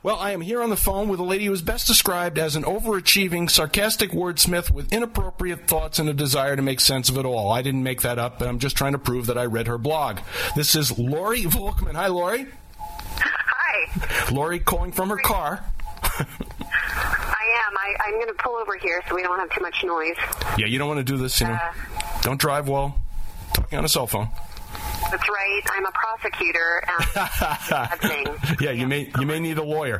Well, I am here on the phone with a lady who is best described as an overachieving, sarcastic wordsmith with inappropriate thoughts and a desire to make sense of it all. I didn't make that up, but I'm just trying to prove that I read her blog. This is Lori Volkman. Hi, Lori. Hi. Lori calling from her car. I'm going to pull over here so we don't have too much noise. Yeah, you don't want to do this, don't drive while talking on a cell phone. That's right. I'm a prosecutor. Yeah, you may need a lawyer.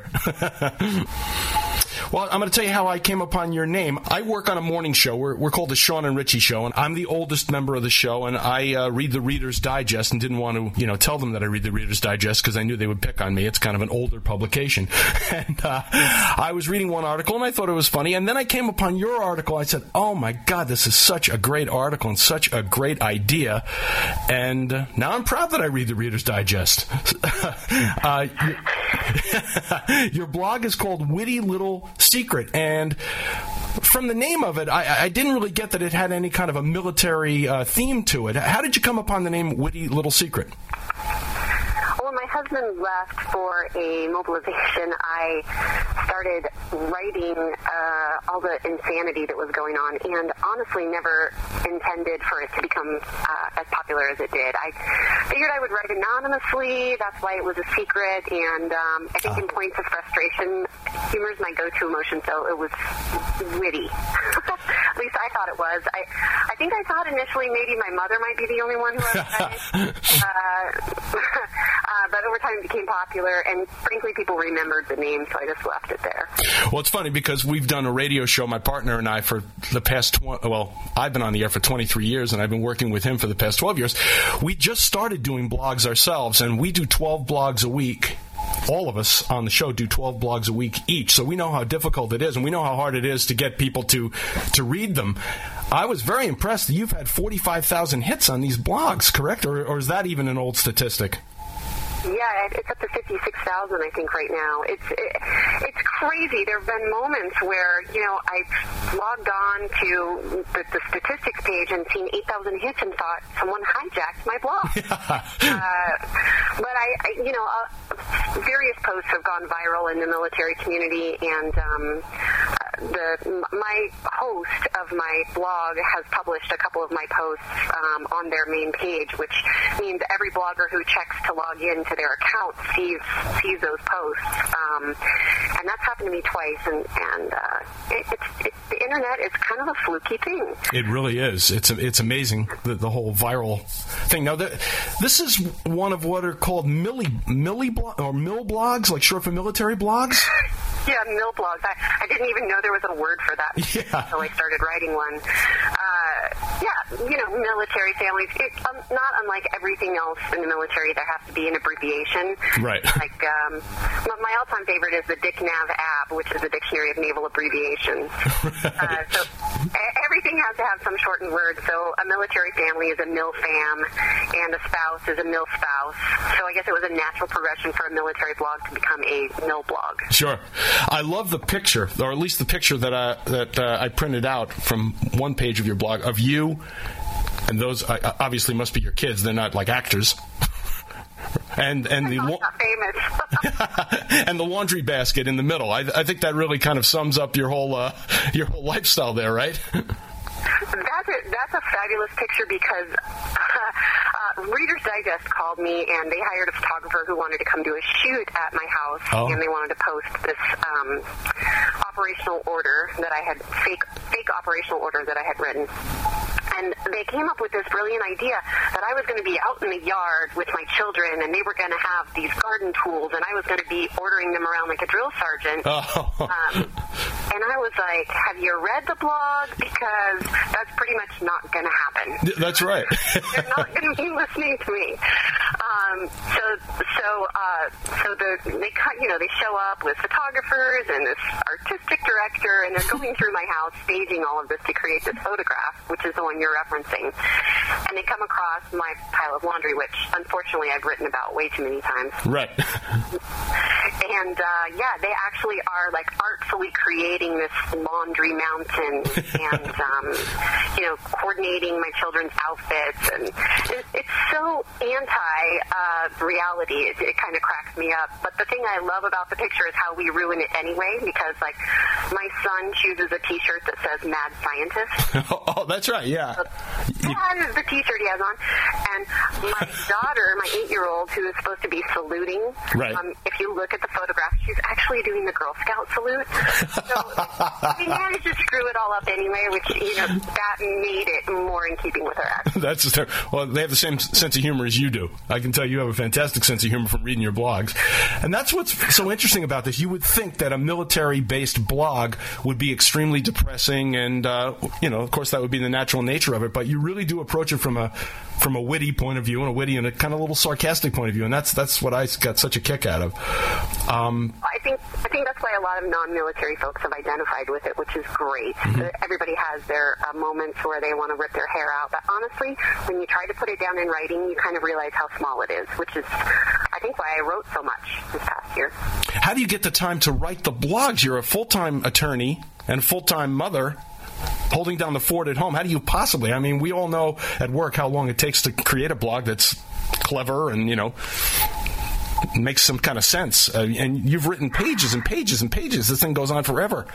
Well, I'm going to tell you how I came upon your name. I work on a morning show. We're called the Sean and Richie Show, and I'm the oldest member of the show, and I read the Reader's Digest and didn't want to, tell them that I read the Reader's Digest because I knew they would pick on me. It's kind of an older publication. And I was reading one article, and I thought it was funny, and then I came upon your article. I said, oh, my God, this is such a great article and such a great idea. And now I'm proud that I read the Reader's Digest. Your blog is called Witty Little Secret, and from the name of it, I didn't really get that it had any kind of a military theme to it. How did you come upon the name Witty Little Secret? Well, my husband left for a mobilization. I started writing all the insanity that was going on, and honestly never intended for it to become as popular as it did. I figured I would write anonymously. That's why it was a secret, and I think in points of frustration, humor is my go-to emotion, so it was witty. At least I thought it was. I think I thought initially maybe my mother might be the only one who had it. But over time it became popular, and frankly people remembered the name, so I just left it there. Well, it's funny because we've done a radio show, my partner and I, for the past I've been on the air for 23 years, and I've been working with him for the past 12 years. We just started doing blogs ourselves, and we do 12 blogs a week. All of us on the show do 12 blogs a week each, so we know how difficult it is, and we know how hard it is to get people to read them. I was very impressed that you've had 45,000 hits on these blogs, correct? Or is that even an old statistic? Yeah, it's up to 56,000, I think, right now. It's crazy. There have been moments where, I've logged on to the statistics page and seen 8,000 hits and thought someone hijacked my blog. But various posts have gone viral in the military community, and my host of my blog has published a couple of my posts on their main page, which means every blogger who checks to log in to their account sees those posts, and that's happened to me twice. And the internet is kind of a fluky thing. It really is. It's amazing the whole viral thing. Now, this is one of what are called mill blogs, like short for military blogs. Yeah, mill blogs. I didn't even know there was a word for that until I started writing one. Military families. It's not unlike everything else in the military. There has to be an abbreviation. Right. Like my all-time favorite is the DICNAV-AB, which is a dictionary of naval abbreviations. Right. So everything has to have some shortened word. So a military family is a MILFAM, and a spouse is a MILSpouse. So I guess it was a natural progression for a military blog to become a mill blog. Sure. I love the picture, or at least the picture that I printed out from one page of your blog of you, and those obviously must be your kids. They're not like actors. And the not famous. And the laundry basket in the middle. I think that really kind of sums up your whole lifestyle there, right? That's a fabulous picture because Reader's Digest called me, and they hired a photographer who wanted to come do a shoot at my house, and they wanted to post this operational order that I had, fake operational order that I had written. And they came up with this brilliant idea that I was going to be out in the yard with my children, and they were going to have these garden tools, and I was going to be ordering them around like a drill sergeant. And I was like, have you read the blog? Because that's pretty much not going to happen. That's right. They're not going to be listening to me. They show up with photographers and this artistic director, and they're going through my house, staging all of this to create this photograph, which is the one you're referencing. And they come across my pile of laundry, which unfortunately I've written about way too many times. Right. And they actually are like artfully creating creating this laundry mountain and, coordinating my children's outfits. And it's so anti-reality. It kind of cracks me up. But the thing I love about the picture is how we ruin it anyway, because, like, my son chooses a T-shirt that says Mad Scientist. Oh, that's right, yeah. That is the T-shirt he has on. And my daughter, my 8-year-old, who is supposed to be saluting, right. If you look at the photograph, she's actually doing the Girl Scout salute. So we managed to screw it all up anyway, which, that made it more in keeping with her accent. Well, they have the same sense of humor as you do. I can tell you have a fantastic sense of humor from reading your blogs. And that's what's so interesting about this. You would think that a military-based blog would be extremely depressing and, of course, that would be the natural nature of it. But you really do approach it from a witty point of view and a witty and a kind of little sarcastic point of view. And that's what I got such a kick out of. I think that's why a lot of non-military folks have identified with it, which is great. Mm-hmm. Everybody has their moments where they want to rip their hair out. But honestly, when you try to put it down in writing, you kind of realize how small it is, which is, I think, why I wrote so much this past year. How do you get the time to write the blogs? You're a full-time attorney and full-time mother holding down the fort at home. How do you possibly? I mean, we all know at work how long it takes to create a blog that's clever and, makes some kind of sense. And you've written pages and pages and pages. This thing goes on forever.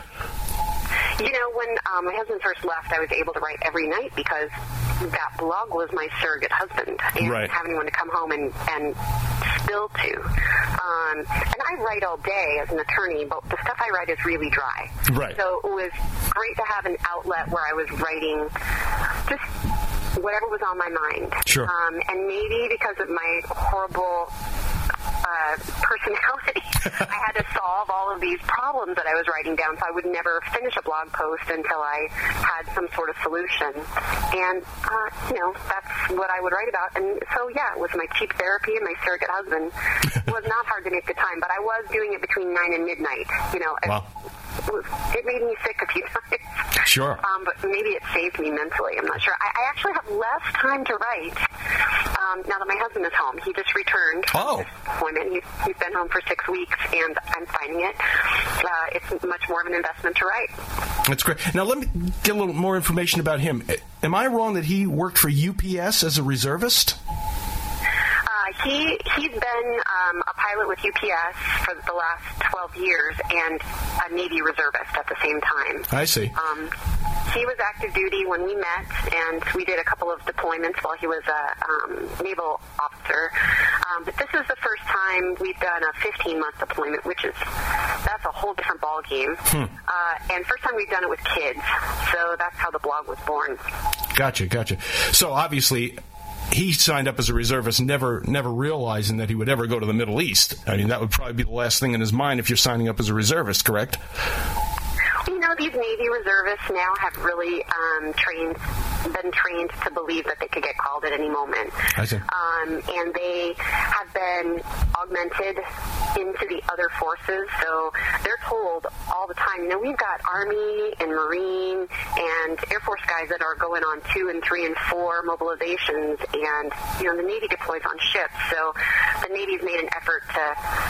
When my husband first left, I was able to write every night because that blog was my surrogate husband. And right. have anyone to come home and spill to. And I write all day as an attorney, but the stuff I write is really dry. Right. So it was great to have an outlet where I was writing just whatever was on my mind. Sure. And maybe because of my horrible personality, I had to solve all of these problems that I was writing down, so I would never finish a blog post until I had some sort of solution. And, that's what I would write about. And so, it was my cheap therapy and my surrogate husband. It was not hard to make the time, but I was doing it between 9 and midnight. Wow. It made me sick a few times. Sure. But maybe it saved me mentally. I'm not sure. I actually have less time to write now that my husband is home. He just returned from his deployment. He's been home for 6 weeks, and I'm finding it. It's much more of an investment to write. That's great. Now, let me get a little more information about him. Am I wrong that he worked for UPS as a reservist? He's been a pilot with UPS for the last 12 years and a Navy reservist at the same time. I see. He was active duty when we met, and we did a couple of deployments while he was a naval officer. But this is the first time we've done a 15-month deployment, that's a whole different ball game. And first time we've done it with kids, so that's how the blog was born. Gotcha. So obviously, he signed up as a reservist, never realizing that he would ever go to the Middle East. I mean, that would probably be the last thing in his mind if you're signing up as a reservist, correct? These Navy reservists now have really been trained to believe that they could get called at any moment. I see. And they have been augmented into the other forces, so they're told all the time, we've got Army and Marine and Air Force guys that are going on 2 and 3 and 4 mobilizations, and, the Navy deploys on ships, so the Navy's made an effort to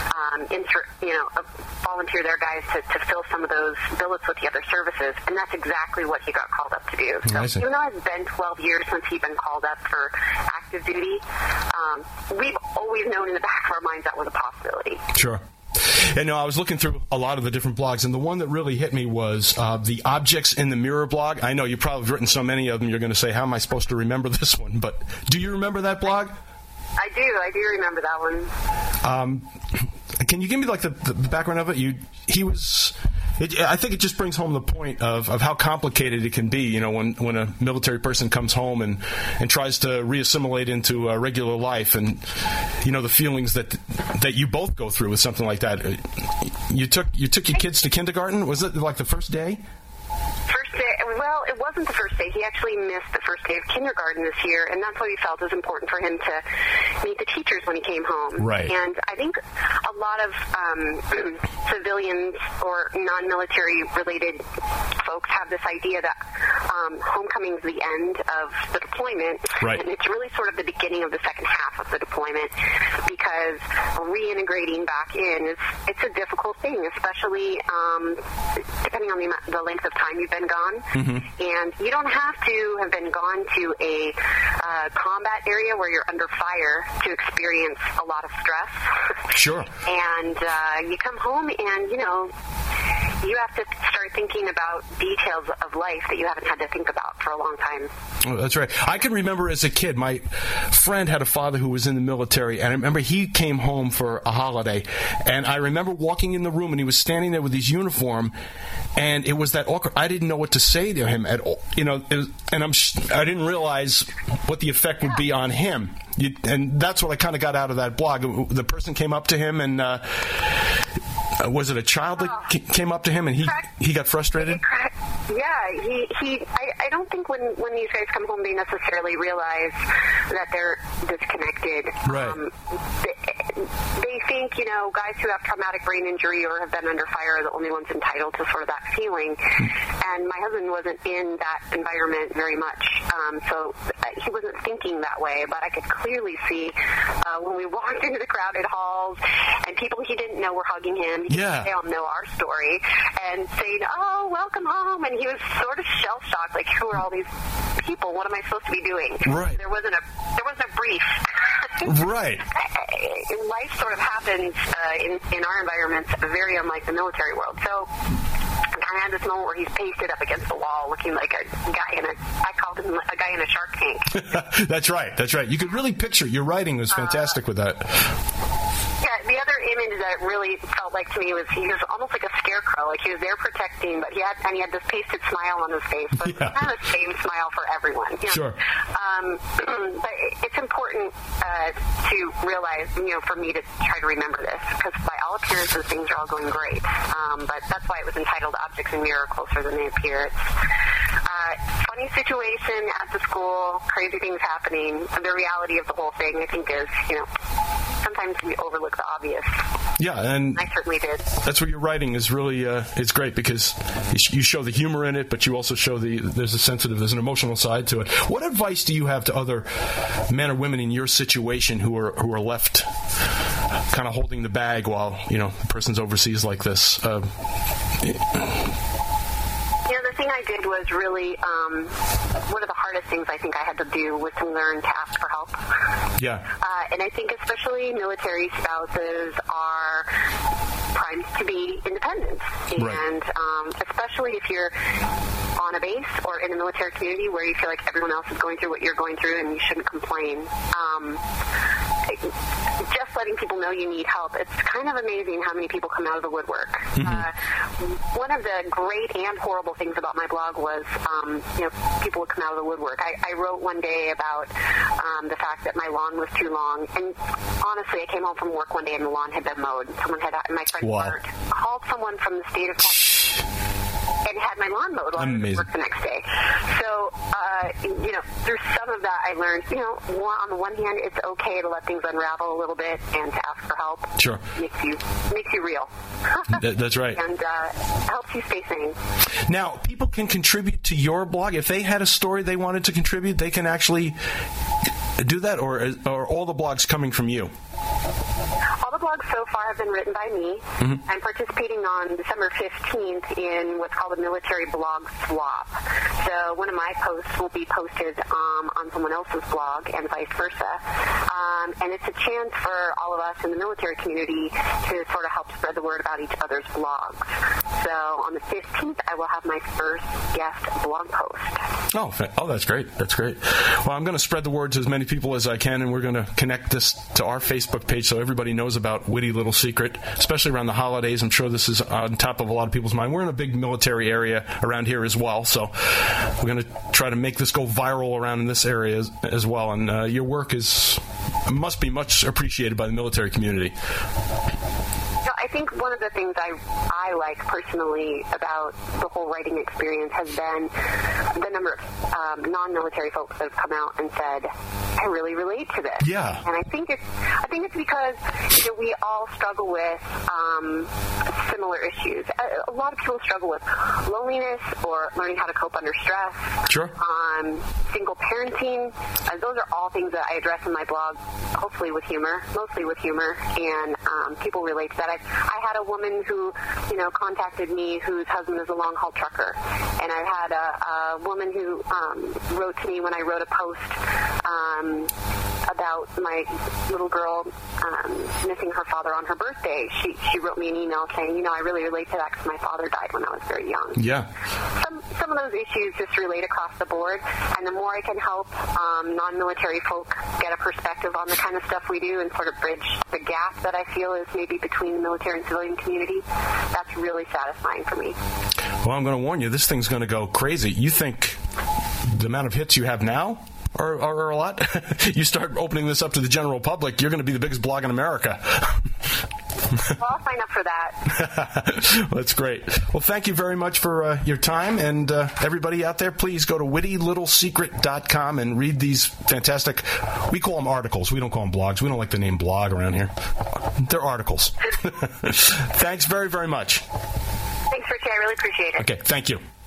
volunteer their guys to fill some of those billets with the other services, and that's exactly what he got called up to do. So even though it's been 12 years since he'd been called up for active duty, we've always known in the back of our minds that was a possibility. Sure. And I was looking through a lot of the different blogs, and the one that really hit me was the Objects in the Mirror blog. I know you've probably written so many of them, you're going to say, how am I supposed to remember this one? But do you remember that blog? I do remember that one. Can you give me the background of it? I think it just brings home the point of how complicated it can be, when a military person comes home and tries to reassimilate into regular life, and the feelings that you both go through with something like that. You took your kids to kindergarten. Was it like the first day? First day. Well, it wasn't the first day. He actually missed the first day of kindergarten this year, and that's what we felt was important for him to meet the teachers when he came home. Right. And I think a lot of civilians or non-military related folks have this idea that homecoming is the end of the deployment, Right. And it's really sort of the beginning of the second half of the deployment, because reintegrating back in it's a difficult thing, especially depending on the length of time you've been gone. Mm-hmm. And you don't have to have been gone to a combat area where you're under fire to experience a lot of stress. Sure. And you come home and, you have to start thinking about details of life that you haven't had to think about for a long time. Oh, that's right. I can remember as a kid, my friend had a father who was in the military, and I remember he came home for a holiday, and I remember walking in the room, and he was standing there with his uniform, and it was that awkward. I didn't know what to say to him at all, I didn't realize what the effect would be on him. And that's what I kind of got out of that blog. The person came up to him, and was it a child that came up to him, and he got frustrated? Yeah, I don't think when these guys come home, they necessarily realize that they're disconnected. Right. They think, guys who have traumatic brain injury or have been under fire are the only ones entitled to sort of that feeling. And my husband wasn't in that environment very much, so he wasn't thinking that way. But I could clearly see when we walked into the crowded halls and people he didn't know were hugging him. Yeah. They all know our story and saying, "Oh, welcome home." And he was sort of shell-shocked, like, who are all these people? What am I supposed to be doing? Right. There wasn't a brief. Right. Life sort of happens in our environments, very unlike the military world. So I had this moment where he's pasted up against the wall looking like a guy I called him a guy in a Shark Tank. That's right. You could really picture, your writing was fantastic with that. Yeah, the other image that really felt like to me was he was almost like a scarecrow, like he was there protecting, but he had this pasted smile on his face, but it's kind of the same smile for everyone. Sure. But it's important to realize, for me to try to remember this, because by all appearances, things are all going great. But that's why it was entitled Objects in Mirror Closer Than They Appear. Funny situation at the school, crazy things happening. The reality of the whole thing, I think, is, sometimes we overlook the obvious. Yeah, and I certainly did. That's what your writing is really, it's great because you show the humor in it, but you also show there's an emotional side to it. What advice do you have to other men or women in your situation who are left kind of holding the bag while, the person's overseas like this? The thing I did was really, one of the hardest things I think I had to do was to learn to ask for help. Yeah. And I think especially military spouses are primed to be independent. Right. And especially if you're on a base or in a military community where you feel like everyone else is going through what you're going through and you shouldn't complain. Just letting people know you need help. It's kind of amazing how many people come out of the woodwork. Mm-hmm. One of the great and horrible things about my blog was, people would come out of the woodwork. I wrote one day about the fact that my lawn was too long, and honestly, I came home from work one day and the lawn had been mowed. My friend Bart called someone from the state of Texas and had my lawn mowed while I was at work the next day. So, through some of that, I learned, on the one hand, it's okay to let things unravel a little bit and to ask for help. Sure. Makes you real. That's right. And helps you stay sane. Now, people can contribute to your blog. If they had a story they wanted to contribute, they can actually do that, or are all the blogs coming from you? All the blogs so far have been written by me. Mm-hmm. I'm participating on December 15th in what's called a military blog swap. So one of my posts will be posted on someone else's blog and vice versa. And it's a chance for all of us in the military community to sort of help spread the word about each other's blogs. So on the 15th, I will have my first guest blog post. Oh, that's great. That's great. Well, I'm going to spread the word to as many people as I can, and we're going to connect this to our Facebook page so everybody knows about Witty Little Secret, especially around the holidays. I'm sure this is on top of a lot of people's mind. We're in a big military area around here as well, so we're going to try to make this go viral around in this area as well. And your work must be much appreciated by the military community. I think one of the things I like personally about the whole writing experience has been the number of non-military folks that have come out and said, I really relate to this. Yeah. And I think it's because we all struggle with similar issues. A lot of people struggle with loneliness or learning how to cope under stress. Sure. Single parenting. Those are all things that I address in my blog, hopefully with humor, mostly with humor, and people relate to that. I had a woman who, contacted me whose husband is a long-haul trucker, and I've had a woman who wrote to me when I wrote a post about my little girl missing her father on her birthday. She wrote me an email saying, I really relate to that because my father died when I was very young. Yeah. Some of those issues just relate across the board, and the more I can help non-military folk get a perspective on the kind of stuff we do and sort of bridge the gap that I feel is maybe between the military and civilian community, that's really satisfying for me. Well, I'm going to warn you, this thing's going to go crazy. You think the amount of hits you have now are a lot? You start opening this up to the general public, you're going to be the biggest blog in America. Well, I'll sign up for that. Well, that's great. Well, thank you very much for your time. And everybody out there, please go to wittylittlesecret.com and read these fantastic, we call them articles. We don't call them blogs. We don't like the name blog around here. They're articles. Thanks very, very much. Thanks, Richie. I really appreciate it. Okay, thank you.